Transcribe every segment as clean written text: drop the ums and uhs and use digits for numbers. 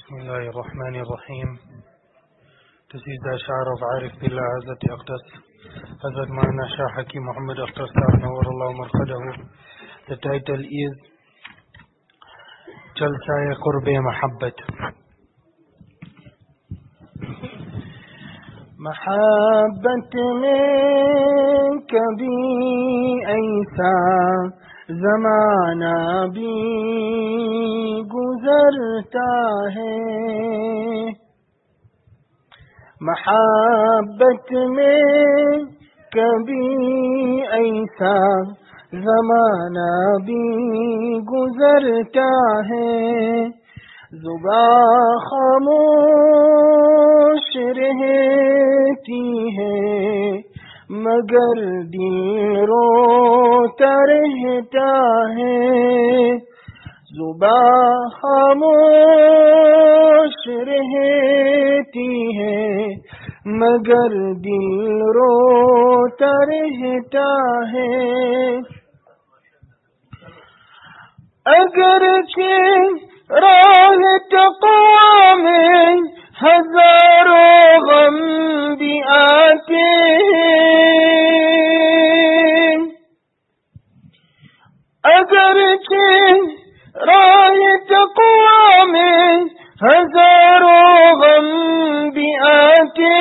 بسم الله الرحمن الرحيم. This is the Ash'ar of Arif Billah Hazrat Aqdas Hazrat Maulana Shah Hakim Muhammad Akhtar Sahib Nawwarallahu Marqadahu. The title is Jalsa-e Qurb-e Mahabbat. محبت میں کبھی ایسا زمانہ بھی گزرتا ہے، محبت میں کبھی ایسا زمانہ بھی گزرتا ہے، زباں خاموش رہتی ہے مگر دل روتا رہتا ہے، زباں خاموش رہتی ہے مگر دل روتا رہتا ہے، اگرچہ راہ تقویٰ میں ہزاروں غم بھی آتے ہیں، اگرچہ راہ تقویٰ میں ہزاروں غم بھی آتے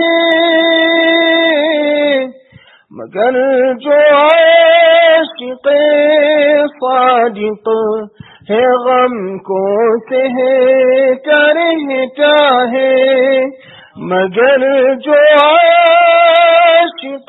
ہیں، مگر جو عاشق صادق ہے غم کو سہتا رہتا ہے، مگر جو عاشق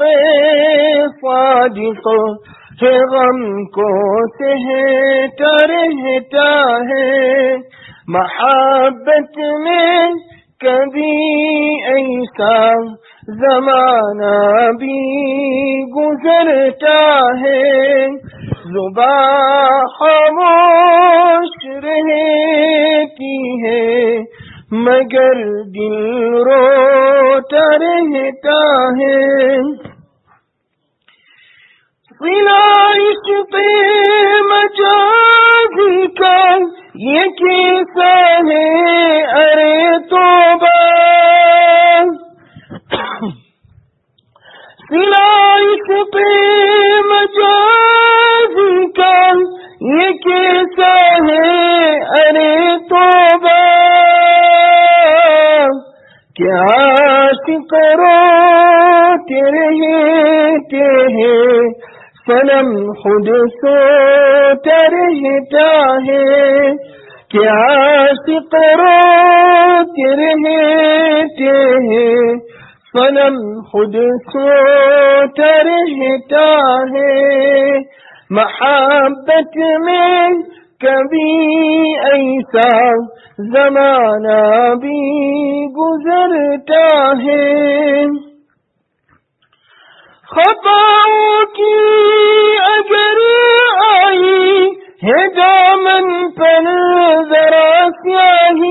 صادق ہے غم کو سہتا رہتا ہے، محبت میں کبھی ایسا زمانہ بھی گزرتا ہے، زباں خاموش رہتی ہے مگر دل روتا رہتا ہے، صلہ عشق مجازی کا یہ کیسا ہے ارے توبہ، صلہ عشق مجازی کا یہ کیسا ہے ارے توبہ، کیا عاشق روتے رہتے ہیں صنم خود سوتا رہتا ہے، کیا عاشق روتے رہتے ہیں صنم خود سوتا رہتا ہے، محبت میں کبھی ایسا زمانہ بھی گزرتا ہے، خطاؤں کی اگر آئی ہے دامن پر ذرا سیاہی،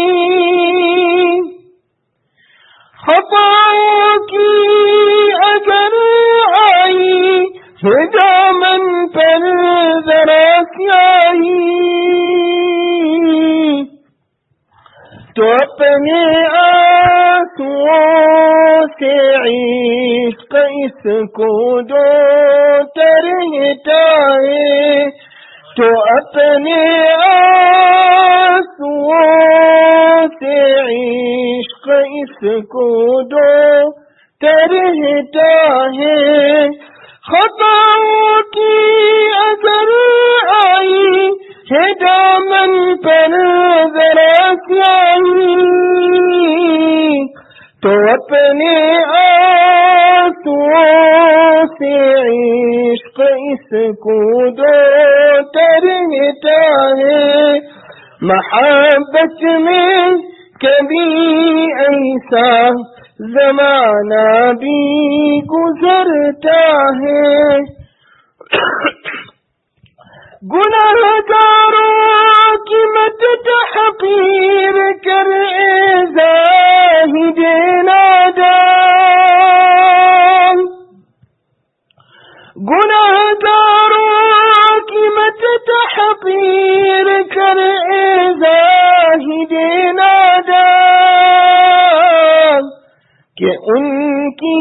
خطاؤں کی اگر آئی ہے دامن پر ذرا سیاہی، تو اپنے آنسوؤں سے عشق اس کو دھوتا رہتا ہے، تو اپنے آنسوؤں سے عشق اس کو دھوتا رہتا ہے، خطاؤں کی اگر آئی ہے دامن پر ذرا سیاہی، تو اپنے آنسوؤں سے عشق اس کو دھوتا رہتا ہے، محبت میں کبھی ایسا زمانہ بھی گزرتا ہے، گناہگاروں کی مت تحقیر کر اے زاہد نادان، گناہگاروں کی مت تحقیر کر اے زاہد نادان، کہ ان کی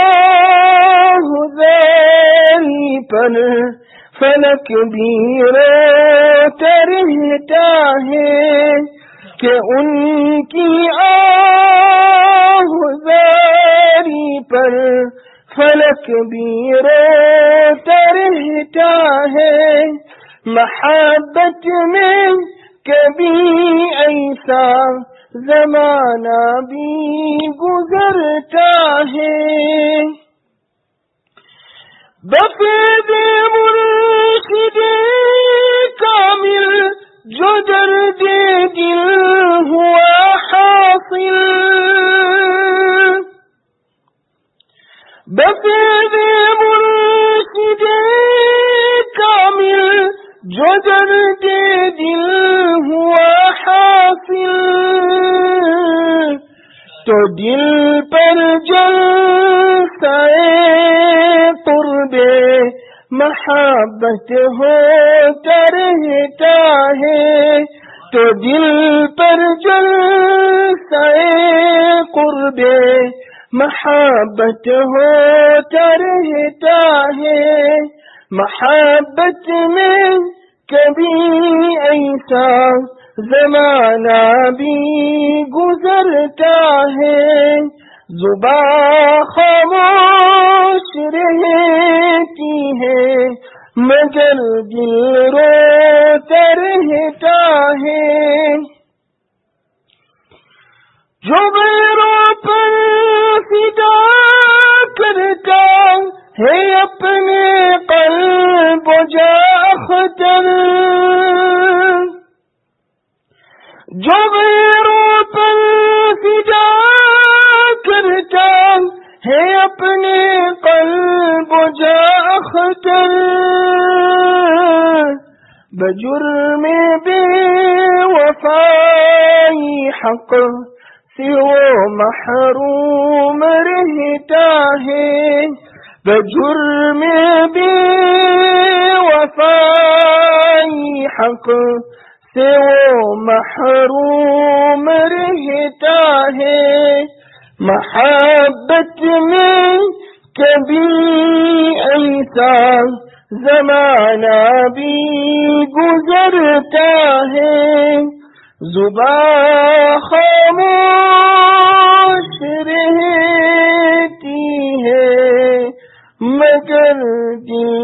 آہذاری پر فلک بھی روتا رہتا ہے، کہ ان کی آہذاری پر فلک بھی روتا رہتا ہے، محبت میں کبھی ایسا زمانہ بھی گزرتا ہے، بفیض مرشد کامل جو درد دل ہوا حاصل، بفیض مرشد کامل جو درد دل ہوا حاصل، تو دل پر جلسہ قرب محبت ہوتا رہتا ہے، تو دل پر جلسہ قرب محبت ہوتا رہتا ہے، محبت میں کبھی ایسا زمانہ بھی گزرتا ہے، زباں خاموش رہتی ہے مگر دل روتا رہتا ہے، جو غیروں پر فدا کرتا ہے اپنے قلب و جاختر، جو غیروں پر فدا کرتا ہے اپنے قلب و جاختر، بجرم بے وفائی حق سے وہ محروم رہتا ہے، بجرم بے وفائی حق سے وہ محروم رہتا ہے، محبت میں کبھی ایسا زمانہ بھی گزرتا ہے، زباں خاموش رہتی ہے مگر دل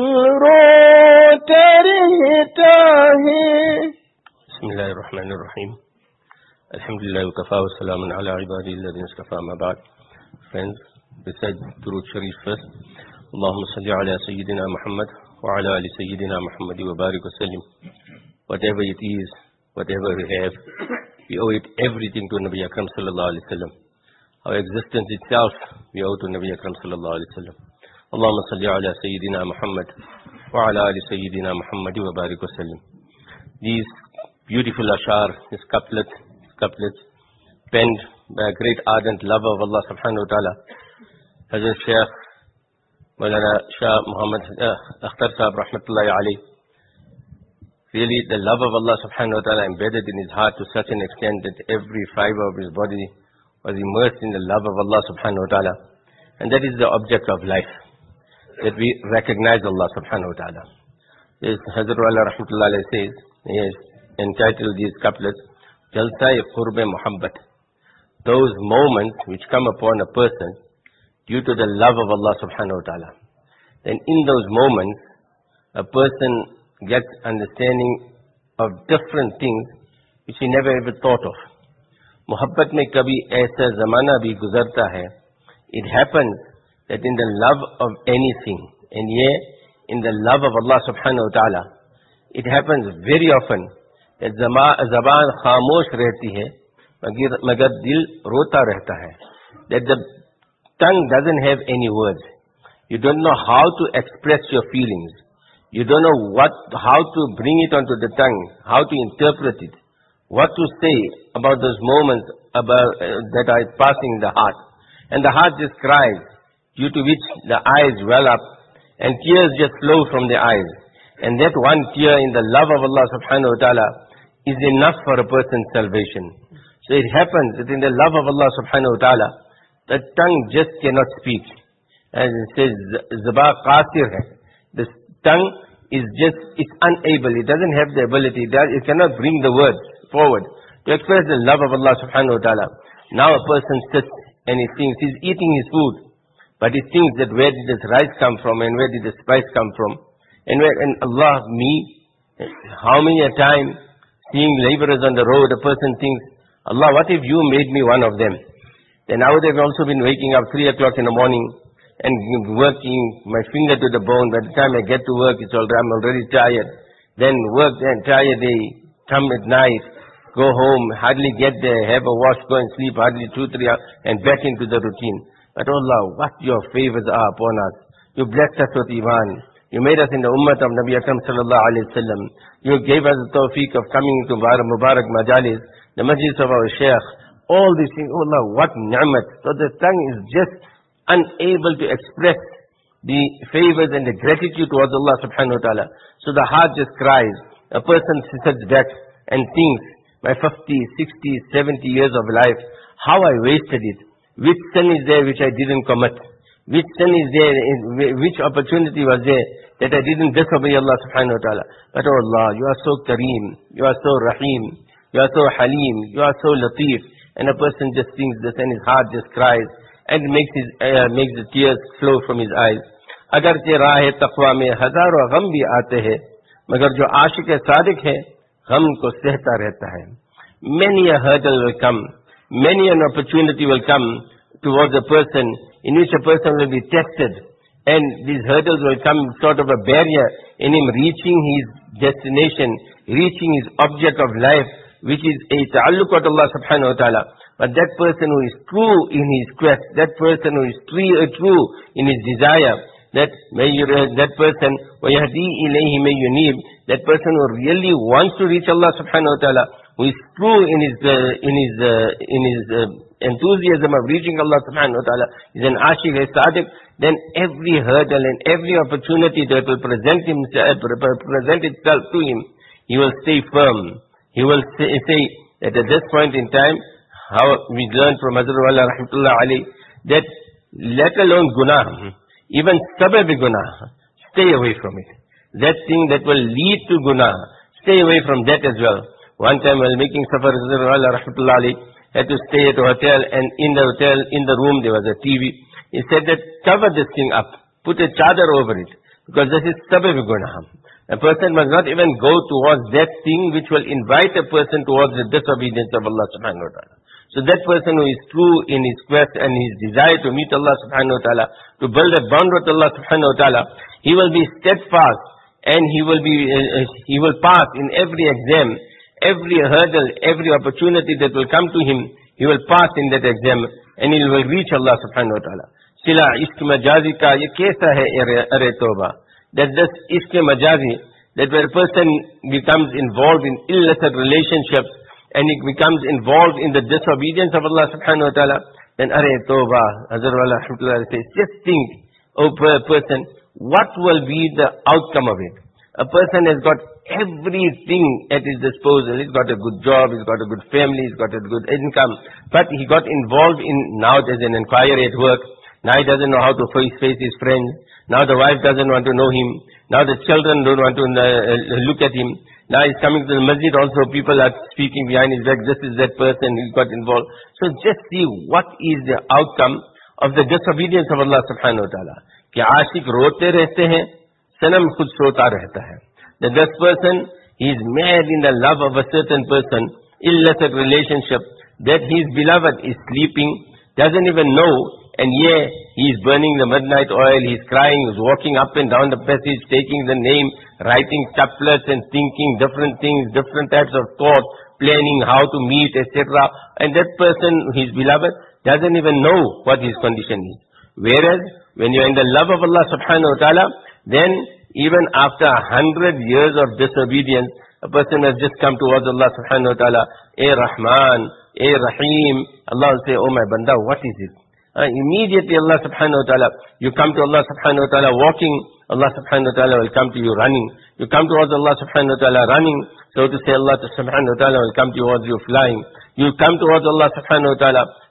روتا رہتا ہے۔ بسم اللہ الرحمن الرحیم، الحمدللہ وکفا والسلام علی عبادہ الذین اصطفی، اما بعد. Friends, besides Durood Sharif first, Allahumma salli ala Sayyidina Muhammad wa ala ali Sayyidina Muhammad wa barik wa sallim. Whatever it is, whatever we have, we owe it everything to Nabi Akram sallallahu alayhi wa sallam. Our existence itself, we owe to Nabi Akram sallallahu alayhi wa sallam. Allahumma salli ala Sayyidina Muhammad wa ala ali Sayyidina Muhammad wa barik wa sallim. These beautiful ashar, these couplets, penned by a great ardent lover of Allah subhanahu wa ta'ala, Hazrat Shaykh Maulana Shah Muhammad Akhtar Sahab rahmatullahi alayhi. Really, the love of Allah subhanahu wa ta'ala embedded in his heart to such an extent that every fiber of his body was immersed in the love of Allah subhanahu wa ta'ala. And that is the object of life, that we recognize Allah subhanahu wa ta'ala. This Hazrat Wala rahmatullahi alayhi says, he has entitled these couplets, Jalsa-e Qurb-e Muhabbat, those moments which come upon a person due to the love of Allah subhanahu wa ta'ala. Then in those moments, a person gets understanding of different things which he never ever thought of. Muhabbat mein kabhi aisa zamana bhi guzarta hai. It happens that in the love of anything, and ye in the love of Allah subhanahu wa ta'ala, it happens very often that zaban khamosh rehti hai, magar dil rota rehta hai. That the tongue doesn't have any words. You don't know how to express your feelings. You don't know how to bring it onto the tongue, how to interpret it, what to say about those moments that are passing in the heart. And the heart just cries, due to which the eyes well up and tears just flow from the eyes. And that one tear in the love of Allah subhanahu wa ta'ala is enough for a person's salvation. So it happens that in the love of Allah subhanahu wa ta'ala, The tongue just cannot speak. As it says, Zaba Qasir hai. The tongue is just, it's unable. It doesn't have the ability. It cannot bring the words forward to express the love of Allah subhanahu wa ta'ala. Now a person sits and he thinks, he's eating his food, but he thinks that where did this rice come from and where did the spice come from? And Allah, me, how many a time seeing laborers on the road, a person thinks, Allah, what if you made me one of them? Then I would have also been waking up 3 o'clock in the morning and working my finger to the bone. By the time I get to work, I'm already tired. Then work the entire day, come at night, go home, hardly get there, have a wash, go and sleep, hardly 2-3 hours, and back into the routine. But Allah, what your favors are upon us. You blessed us with Iman. You made us in the ummah of Nabi Akram sallallahu alayhi wa sallam. You gave us the tawfiq of coming to Mubarak Majalis, the masjid of our Shaykh. All these things, oh Allah, what ni'mat. So the tongue is just unable to express the favors and the gratitude towards Allah subhanahu wa ta'ala. So the heart just cries. A person sits back and thinks, my 50, 60, 70 years of life, how I wasted it. Which sin is there which I didn't commit? Which sin is there, which opportunity was there that I didn't disobey Allah subhanahu wa ta'ala? But oh Allah, you are so Kareem, you are so Rahim, you are so Halim, you are so Latif. And a person just thinks this and his heart just cries and makes the tears flow from his eyes. Agarche rahe taqwa mein hazaron gham bhi aate hai, magar jo aashik sadiq hai, gham ko sehta rehta hai. Many a hurdle will come, many an opportunity will come towards a person in which a person will be tested, and these hurdles will come sort of a barrier in him reaching his destination, reaching his object of life, which is a ta'alluq with Allah subhanahu wa ta'ala. But that person who is true in his quest, that person who is true in his desire, that person, وَيَهْدِي إِلَيْهِ مَن يُنِيبُ, that person who really wants to reach Allah subhanahu wa ta'ala, who is true in his enthusiasm of reaching Allah subhanahu wa ta'ala, is an ashiq, a sadiq, then every hurdle and every opportunity that will present itself to him, he will stay firm. He will say that at this point in time, how we learned from Hazrat Wala rahmatullah alayhi, that let alone gunah, even sabab gunah, stay away from it. That thing that will lead to gunah, stay away from that as well. One time while making safar, Hazrat Wala rahmatullah alayhi had to stay at a hotel, and in the room there was a TV. He said that cover this thing up, put a chadar over it, because this is sabab gunah. A person must not even go towards that thing which will invite a person towards the disobedience of Allah subhanahu wa ta'ala. So that person who is true in his quest and his desire to meet Allah subhanahu wa ta'ala, to build a bond with Allah subhanahu wa ta'ala, he will be steadfast and he will pass in every exam, every hurdle, every opportunity that will come to him, he will pass in that exam and he will reach Allah subhanahu wa ta'ala. Sila ishq majazi ka ye kaisa hai are toba. That this ishq majazi, that where a person becomes involved in illicit relationships and he becomes involved in the disobedience of Allah subhanahu wa ta'ala, then are tawbah. Hazrat Wala rahmatullah says, just think, oh person, what will be the outcome of it? A person has got everything at his disposal. He's got a good job, he's got a good family, he's got a good income, but he got involved in, now there's an inquiry at work, now he doesn't know how to face his friends, now the wife doesn't want to know him, now the children don't want to look at him, now he's coming to the masjid also, people are speaking behind his back, this is that person, he got involved. So just see what is the outcome of the disobedience of Allah subhanahu wa ta'ala. Ki aashiq rote rehte hain, sanam khud sota rehta hai. That this person, he is mad in the love of a certain person, illicit relationship, that his beloved is sleeping, doesn't even know, and he is burning the midnight oil, he is crying, he is walking up and down the passage, taking the name, writing couplets and thinking different things, different types of thoughts, planning how to meet, etc. And that person, his beloved, doesn't even know what his condition is. Whereas, when you are in the love of Allah subhanahu wa ta'ala, then even after 100 years of disobedience, a person has just come towards Allah subhanahu wa ta'ala, "Eh Rahman, Eh Rahim." Allah will say, "Oh my banda, what is it?" Immediately Allah subhanahu wa ta'ala, you come to Allah subhanahu wa ta'ala walking, Allah subhanahu wa ta'ala will come to you running. You come towards Allah subhanahu wa ta'ala running, so to say Allah subhanahu wa ta'ala will come towards you flying. You come towards Allah subhanahu wa ta'ala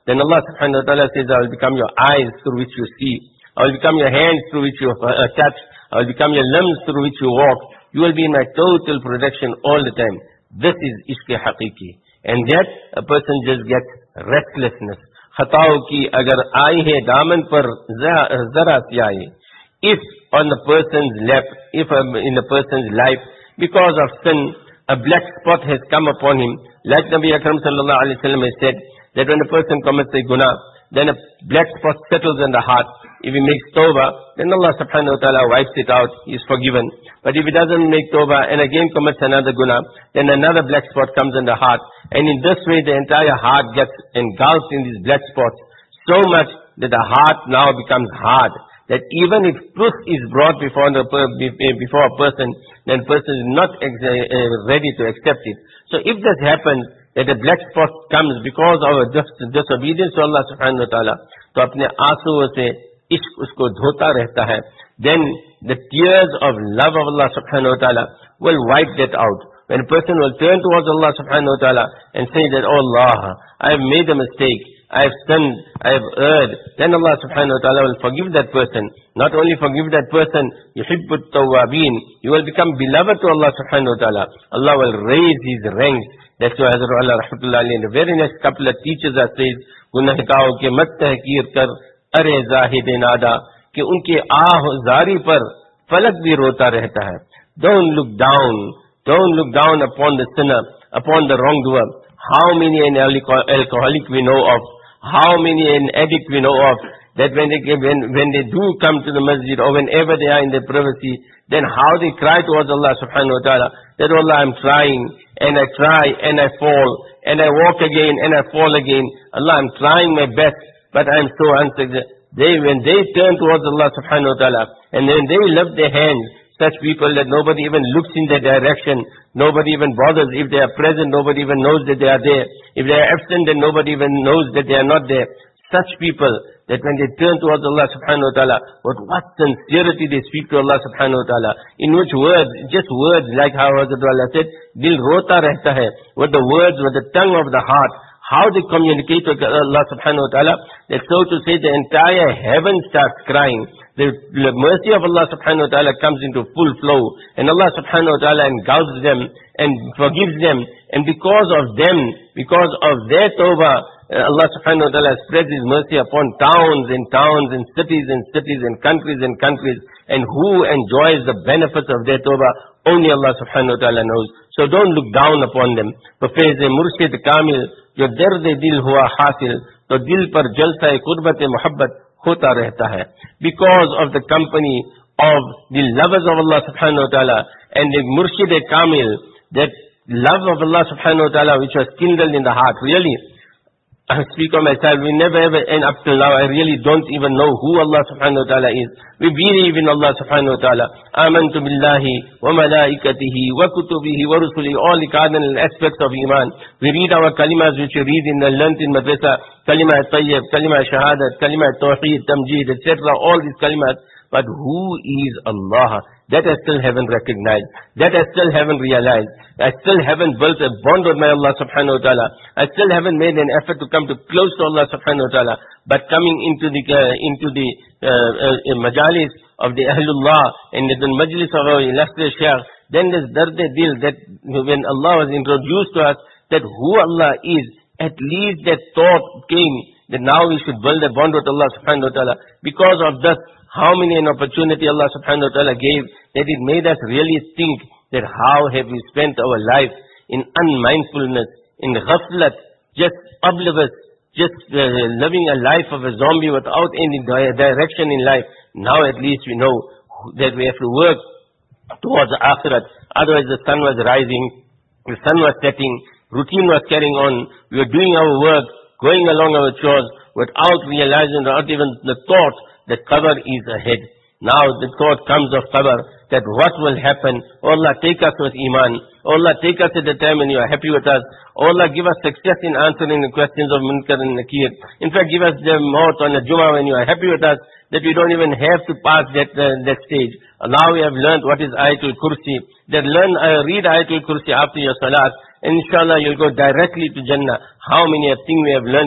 then Allah subhanahu wa ta'ala says, I will become your eyes through which you see. I will become your hands through which you touch. I will become your limbs through which you walk. You will be in my total protection all the time. This is ishq haqiqi. And that a person just gets restlessness. Khataओं की अगर आई है दामन पर जरा सी आए. If on the person's lap, if in a person's life, because of sin, a black spot has come upon him, like Nabi Akram sallallahu alaihi wasallam has said, that when a person commits a guna, then a black spot settles in the heart. If he makes tawbah, then Allah subhanahu wa ta'ala wipes it out, he is forgiven. But if he doesn't make tawbah and again commits another guna, then another black spot comes in the heart. And in this way the entire heart gets engulfed in these black spots, so much that the heart now becomes hard. That even if truth is brought before a person, then the person is not ready to accept it. So if this happens, that a black spot comes because of disobedience to Allah subhanahu wa ta'ala, तो अपने आंसुओं से इश्क उसको धोता रहता है, then the tears of love of Allah subhanahu wa ta'ala will wipe that out. When a person will turn towards Allah subhanahu wa ta'ala and say that, oh Allah, I have made a mistake, I have sinned, I have erred, then Allah subhanahu wa ta'ala will forgive that person. Not only forgive that person, yuhibbut tawwabin, you will become beloved to Allah subhanahu wa ta'ala. Allah will raise his ranks. That's why Hazrat Allah rahmatullahi alayhi in the very next couple of teaches us says, गुनहगाओं के मत तहकीर कर अरे जाहिद नादा, कि उनके आह-जारी पर फलक भी रोता रहता है. Don't look down upon the sinner, upon the wrongdoer. How many an alcoholic we know of, how many an addict we know of, that when they do come to the masjid or whenever they are in their privacy, then how they cry towards Allah subhanahu wa ta'ala, that Allah, I'm trying, and I try, and I fall, and I walk again, and I fall again. Allah, I'm trying my best, but I'm so unsuccessful. When they turn towards Allah subhanahu wa ta'ala, and then they lift their hands, such people that nobody even looks in their direction, nobody even bothers. If they are present, nobody even knows that they are there. If they are absent, then nobody even knows that they are not there. Such people, that when they turn towards Allah subhanahu wa ta'ala, with what sincerity they speak to Allah subhanahu wa ta'ala, in which words, just words, like how Hazrat Allah said, dil rota rehta hai, with the words, with the tongue of the heart, how they communicate with Allah subhanahu wa ta'ala, that so to say the entire heaven starts crying. The mercy of Allah subhanahu wa ta'ala comes into full flow, and Allah subhanahu wa ta'ala engulfs them and forgives them, and because of them, because of their tawbah, Allah subhanahu wa ta'ala spreads His mercy upon towns and towns and cities and cities and countries, and who enjoys the benefits of their tawbah? Only Allah subhanahu wa ta'ala knows. So don't look down upon them. तो फैज़ मुर्शिद कामिल जो दर्द दिल हुआ हासिल, तो दिल पर जलसा कुर्बत मोहब्बत होता रहता है. Because of the company of the lovers of Allah subhanahu wa ta'ala and the murshid kamil, that love of Allah subhanahu wa ta'ala which was kindled in the heart. Really, I speak of myself, we never ever, and up till now, I really don't even know who Allah subhanahu wa ta'ala is. We believe in Allah subhanahu wa ta'ala. Amantu billahi wa malaikatihi wa kutubihi wa rusulihi, all the cardinal aspects of Iman. We read our kalimas which we read in the learnt in madrasa, kalima tayyib, kalima shahadat, kalima tawheed, tamjeed, etc. All these kalimas. But who is Allah? That I still haven't recognized. That I still haven't realized. I still haven't built a bond with my Allah subhanahu wa ta'ala. I still haven't made an effort to come to close to Allah subhanahu wa ta'ala. But coming into the majalis of the Ahlullah and the majlis of our illustrious Shaykh, then this dil that when Allah was introduced to us, that who Allah is, at least that thought came that now we should build a bond with Allah subhanahu wa ta'ala. Because of this, how many an opportunity Allah subhanahu wa ta'ala gave, that it made us really think that how have we spent our life in unmindfulness, in ghaflat, just oblivious, just living a life of a zombie without any direction in life. Now at least we know that we have to work towards the akhirat. Otherwise the sun was rising, the sun was setting, routine was carrying on, we were doing our work, going along our chores, without realizing, without even the thought that qabr is ahead. Now the thought comes of qabr, that what will happen? Oh Allah, take us with Iman. Oh Allah, take us at the time when you are happy with us. Oh Allah, give us success in answering the questions of Munkar and Nakir. In fact, give us the maut on the Jummah when you are happy with us, that we don't even have to pass that stage. Now we have learned what is Ayatul Kursi. That read Ayatul Kursi after your salat, and inshallah you'll go directly to Jannah. How many a thing we have learnt here,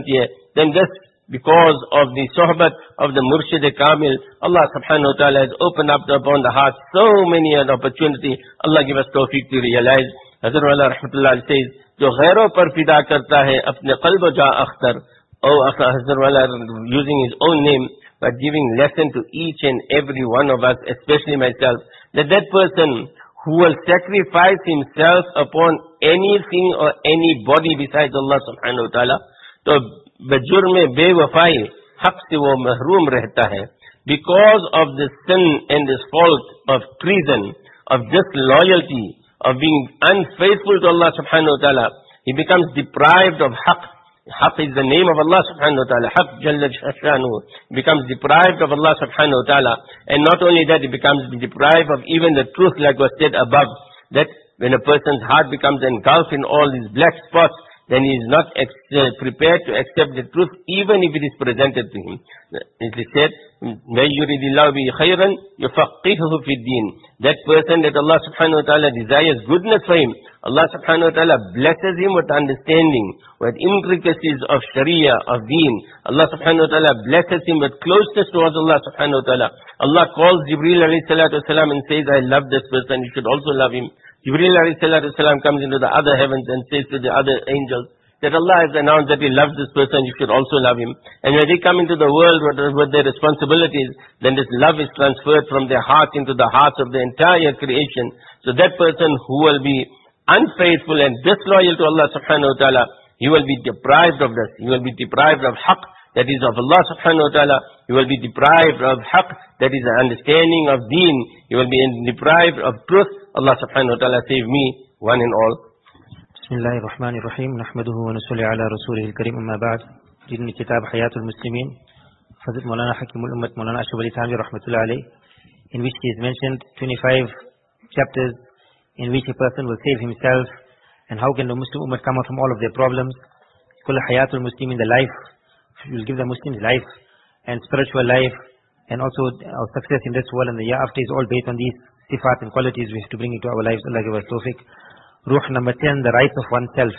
then this, because of the sohbat of the Murshid Kamil, Allah subhanahu wa ta'ala has opened up upon the heart so many an opportunity. Allah give us tawfiq to realize. Hazrat Wala Rahmatullah says, Jo ghairo par fida karta hai, apne qalb ja akhtar. Oh, Hazrat Wala using his own name, but giving lesson to each and every one of us, especially myself, that person who will sacrifice himself upon anything or anybody besides Allah subhanahu wa ta'ala, to bajurme bewafai haq se wo mahroom rehta hai. Because of this sin and this fault of treason, of disloyalty, of being unfaithful to Allah subhanahu wa ta'ala, he becomes deprived of haq. Haq is the name of Allah subhanahu wa ta'ala. Haq jalla shanu. He becomes deprived of Allah subhanahu wa ta'ala. And not only that, he becomes deprived of even the truth, like was said above, that when a person's heart becomes engulfed in all these black spots, then he is not prepared to accept the truth, even if it is presented to him. It is said, مَنْ يُرِدِ اللَّهُ بِهِ خَيْرًا يُفَقِّهُهُ فِي الدِّينِ. That person that Allah subhanahu wa ta'ala desires goodness for him, Allah subhanahu wa ta'ala blesses him with understanding, with intricacies of sharia, of deen. Allah subhanahu wa ta'ala blesses him with closeness towards Allah subhanahu wa ta'ala. Allah calls Jibreel alayhi salatu wasalam and says, I love this person, you should also love him. Jibreel alayhi salatu wasalam comes into the other heavens and says to the other angels, that Allah has announced that He loves this person, you should also love him. And when they come into the world with their responsibilities, then this love is transferred from their heart into the hearts of the entire creation. So that person who will be unfaithful and disloyal to Allah subhanahu wa ta'ala, he will be deprived of this. He will be deprived of haqq, that is of Allah subhanahu wa ta'ala. He will be deprived of haqq, that is the understanding of deen. He will be deprived of truth. Allah subhanahu wa ta'ala save me, one and all. Bismillahir Rahmanir Rahim. Nahmaduhu wa nusalli ala rasulihil kareem, amma ba'd. Reading the kitab Hayatul Muslimin, Hazrat Maulana Hakimul Ummat Maulana Ashraf Ali Thanvi rahmatullah alayh, in which he has mentioned 25 chapters in which a person will save himself, and how can the Muslim Ummah come out from all of their problems. Kul Hayatul Muslimin, the life, will give the Muslims life and spiritual life, and also our success in this world and the year after is all based on these sifat and qualities we have to bring into our lives. Allah give us tawfiq. Ruh number 10, the rights of oneself.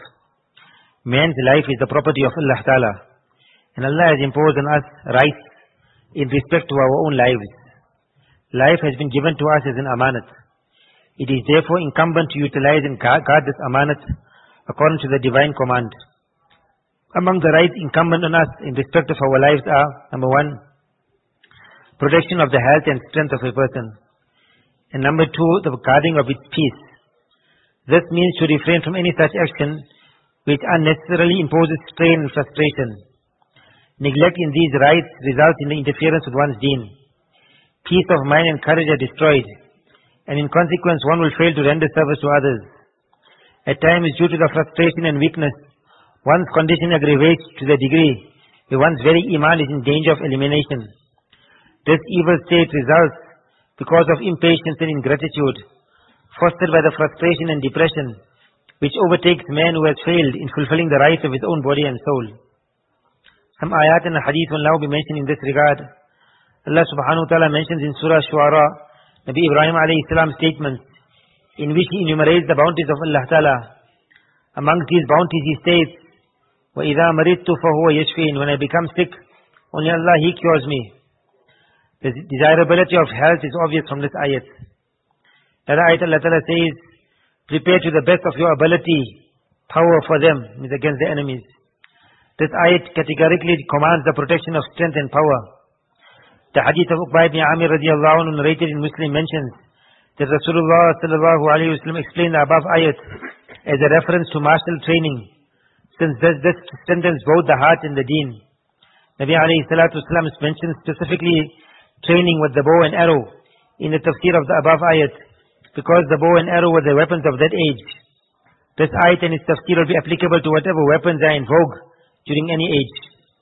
Man's life is the property of Allah Ta'ala, and Allah has imposed on us rights in respect to our own lives. Life has been given to us as an amanat. It is therefore incumbent to utilize and guard this amanat according to the divine command. Among the rights incumbent on us in respect of our lives are, number 1, protection of the health and strength of a person, and number 2, the guarding of its peace. This means to refrain from any such action which unnecessarily imposes strain and frustration. Neglect in these rights results in the interference with one's deen. Peace of mind and courage are destroyed, and in consequence one will fail to render service to others. At times, due to the frustration and weakness, one's condition aggravates to the degree where one's very iman is in danger of elimination. This evil state results because of impatience and ingratitude, fostered by the frustration and depression which overtakes man who has failed in fulfilling the rights of his own body and soul. Some ayat and hadith will now be mentioned in this regard. Allah subhanahu wa ta'ala mentions in Surah Shu'ara, Nabi Ibrahim alayhi salam's statements, in which he enumerates the bounties of Allah Ta'ala. Amongst these bounties he states, وَإِذَا مَرِضْتُ فَهُوَ يَشْفِينَ. When I become sick, only Allah, He cures me. The desirability of health is obvious from this ayat. Another ayat Allah Ta'ala says, prepare to the best of your ability, power for them, means against the enemies. This ayat categorically commands the protection of strength and power. The hadith of Uqba ibn Amir radiallahu anhu narrated in Muslim mentions that Rasulullah sallallahu alayhi wa sallam explained the above ayat as a reference to martial training, since this strengthens both the heart and the deen. Nabi alayhi salatu wasalam mentions specifically training with the bow and arrow in the tafsir of the above ayat, because the bow and arrow were the weapons of that age. This ayat and its tafsir will be applicable to whatever weapons are in vogue during any age.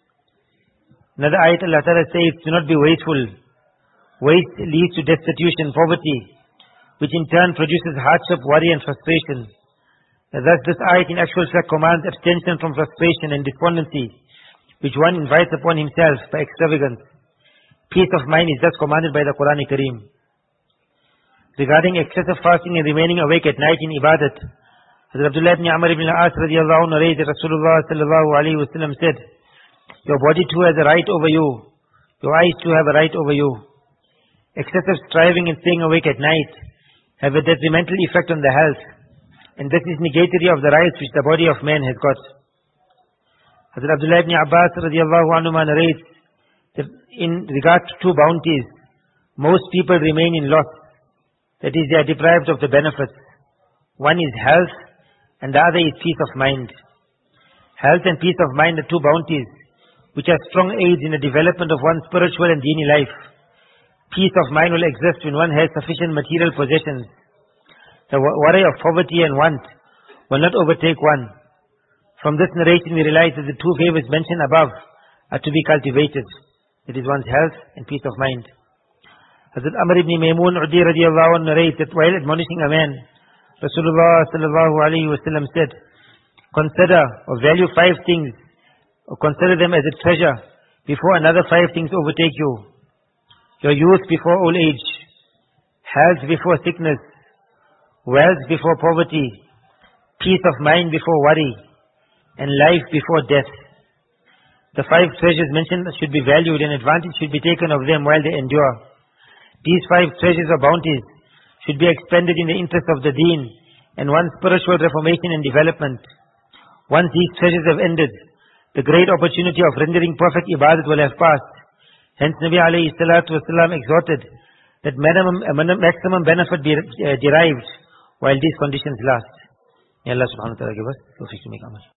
Another ayat Allah Ta'ala says, do not be wasteful. Waste leads to destitution, poverty, which in turn produces hardship, worry and frustration. Thus this ayat in actual fact commands abstention from frustration and despondency, which one invites upon himself by extravagance. Peace of mind is thus commanded by the Quran Kareem. Regarding excessive fasting and remaining awake at night in ibadat, Hazrat Abdullah ibn Amr ibn al-As radiallahu anhu narrated that Rasulullah sallallahu alayhi wa sallam said, Your body too has a right over you. Your eyes too have a right over you. Excessive striving and staying awake at night have a detrimental effect on the health, and this is negatory of the rights which the body of man has got. Hazrat Abdullah ibn Abbas radiallahu anhu narrates that in regard to two bounties, most people remain in loss. That is, they are deprived of the benefits. One is health and the other is peace of mind. Health and peace of mind are two bounties which are strong aids in the development of one's spiritual and dini life. Peace of mind will exist when one has sufficient material possessions. The worry of poverty and want will not overtake one. From this narration we realize that the two favors mentioned above are to be cultivated. It is one's health and peace of mind. Hazrat Amr ibn Maymun Udi radiallahu anhu narrates that while admonishing a man, Rasulullah sallallahu alayhi wa sallam said, consider or value 5 things, or consider them as a treasure before another 5 things overtake you. Your youth before old age, health before sickness, wealth before poverty, peace of mind before worry, and life before death. The 5 treasures mentioned should be valued and advantage should be taken of them while they endure. These 5 treasures or bounties should be expended in the interest of the deen and one's spiritual reformation and development. Once these treasures have ended, the great opportunity of rendering perfect ibadat will have passed. Hence Nabi alayhi salatu wasalam exhorted that maximum benefit be derived while these conditions last. May Allah subhanahu wa ta'ala give us tawfiq to make amal.